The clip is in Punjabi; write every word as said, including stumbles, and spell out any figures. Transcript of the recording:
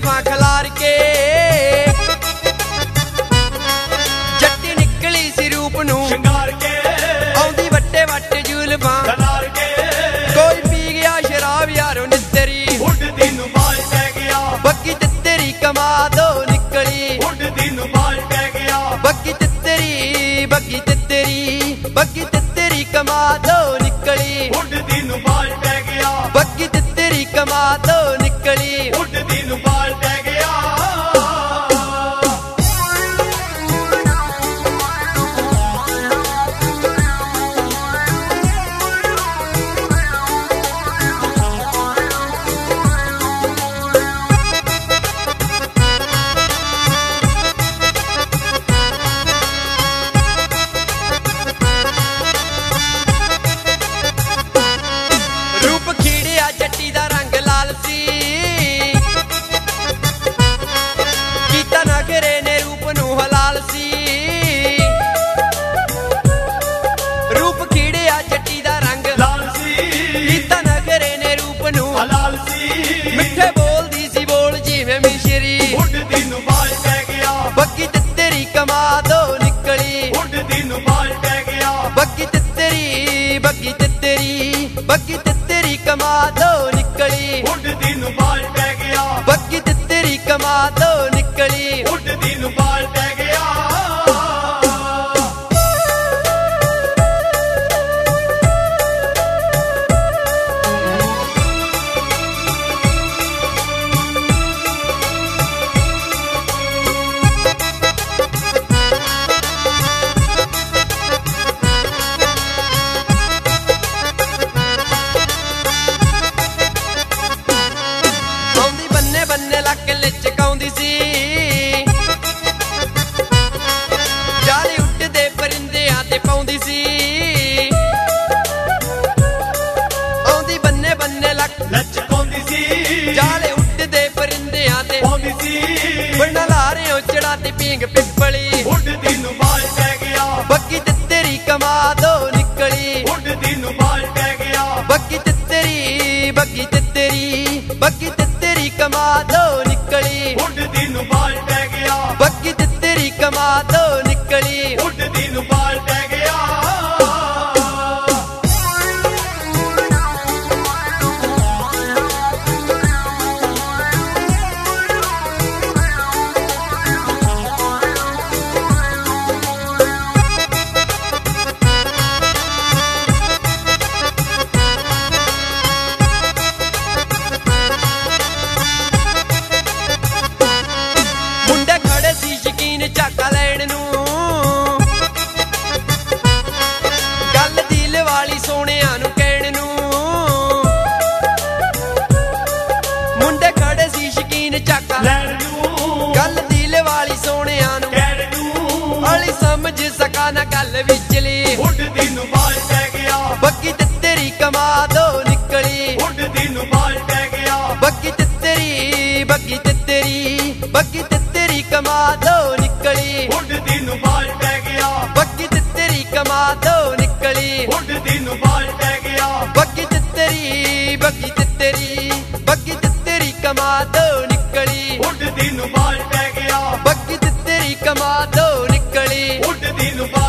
जुल्फां खलार के जट्टी निकली सी रूप नूं शिंगार के आउंदी वट्टे वट जुल्फां खलार के कोई पी गया शराब यारो नित्तरी उड़दी नूं बाल पै गया बग्गी तित्तरी कमादो निकली उड़दी नूं बाल पै गया बग्गी तित्तरी बग्गी तित्तरी बग्गी तित्तरी कमादो निकली उड़दी नूं बाल पै गया बग्गी तित्तरी कमादो निकली उड़दी नूं बाल पै गया रूप खीड़िया जट्टी दा रंग लाल सी कीता नखरे ने रूप नूं हलाल सी रूप खीड़िया जट्टी दा रंग लाल सी कीता नखरे ने रूप नूं हलाल सी मिठे बोलदी सी बोल जिवें मिश्री उड़दी नूं बाल पै गया बग्गी तित्तरी कमादो निकली उड़दी नूं बाल पै गया बग्गी तित्तरी बग्गी तित्तरी बग्गी तित्तरी कमादो निकली उड़दी नूं बाल पै गया बग्गी तित्तरी कमादो निकली उड़दी नूं बाल पै गया ਆਉਂਦੀ ਬੰਨੇ ਬੰਨੇ ਲੱਕ ਲਚਕਾਉਂਦੀ ਸੀ ਜਾਲੇ ਉੱਡਦੇ ਪਰਿੰਦਿਆਂ ਤੇ ਪਾਉਂਦੀ ਸੀ ਆਉਂਦੀ ਬੰਨੇ ਬੰਨੇ ਲੱਕ ਲਚਕਾਉਂਦੀ ਸੀ ਜਾਲੇ ਉੱਡਦੇ ਪਰਿੰਦਿਆਂ ਤੇ ਪਾਉਂਦੀ ਸੀ ਬਣਾ ਲਾਰਿਓ ਚੜਾ ਤੇ ਪੀਂਗ ਪਿੱਪਲੀ ਉੜਦੀ ਨੂੰ ਬਾਲ ਪੈ ਗਿਆ ਬੱਗੀ ਤਿੱਤਰੀ ਕਮਾਦੋ ਨਿਕਲੀ ਉੜਦੀ ਨੂੰ ਬਾਲ ਪੈ ਗਿਆ ਬੱਗੀ ਤਿੱਤਰੀ ਬੱਗੀ ਤਿੱਤਰੀ ਬੱਗੀ ਤਿੱਤਰੀ ਕਮਾਦੋ ਨਿਕਲੀ ਉੜਦੀ ਨੂੰ ਬਾਲ ਪੈ ਗਿਆ ਬੱਗੀ ਤਿੱਤਰੀ ਕਮਾਦੋ ਨਿਕਲੀ ਉੜਦੀ ਨੂੰ ਬਾਲ ਪੈ ਗਿਆ ਮੁੰਡੇ ਖੜੇ ਸੀ ਸ਼ਕੀਨ ਝਾਕਾ ਲੈਣ ਨੂੰ ਗੱਲ ਦਿਲ ਵਾਲੀ ਸੋਹਣਿਆਂ ਨੂੰ ਕਹਿਣ ਨੂੰ ਮੁੰਡੇ ਖੜੇ ਸੀ ਸ਼ਕੀਨ ਝਾਕਾ ਲੈਣ ਨੂੰ ਗੱਲ ਦਿਲ ਵਾਲੀ ਸੋਹਣਿਆਂ ਨੂੰ ਕਹਿਣ ਨੂੰ ਵਾਲੀ ਸਮਝ ਸਕਾ ਨਾ ਗੱਲ ਵਿਚਲੀ ਉੜਦੀ ਨੂੰ ਬਾਲ ਪੈ ਗਿਆ ਬੱਗੀ ਤਿੱਤਰੀ ਕਮਾਦੋ ਨਿਕਲੀ ਉੜਦੀ ਨੂੰ ਬਾਲ ਪੈ ਗਿਆ ਬੱਗੀ ਤਿੱਤਰੀ ਬੱਗੀ ਤਿੱਤਰੀ ਬੱਗੀ ਤਿੱਤਰੀ ਕਮਾਦੋ ਨਿਕਲੀ ਉੜਦੀ ਨੂੰ ਬਾਲ ਪੈ ਗਿਆ ਬੱਗੀ ਤਿੱਤਰੀ ਕਮਾਦੋ ਨਿਕਲੀ ਉੜਦੀ ਨੂੰ ਬਾਲ ਪੈ ਗਿਆ ਬੱਗੀ ਤਿੱਤਰੀ ਬੱਗੀ ਤਿੱਤਰੀ ਬੱਗੀ ਤਿੱਤਰੀ ਕਮਾਦੋ ਨਿਕਲੀ ਉੜਦੀ ਨੂੰ ਬਾਲ ਪੈ ਗਿਆ ਬੱਗੀ ਤਿੱਤਰੀ ਕਮਾਦੋ ਨਿਕਲੀ ਉੜਦੀ ਨੂੰ ਬਾਲ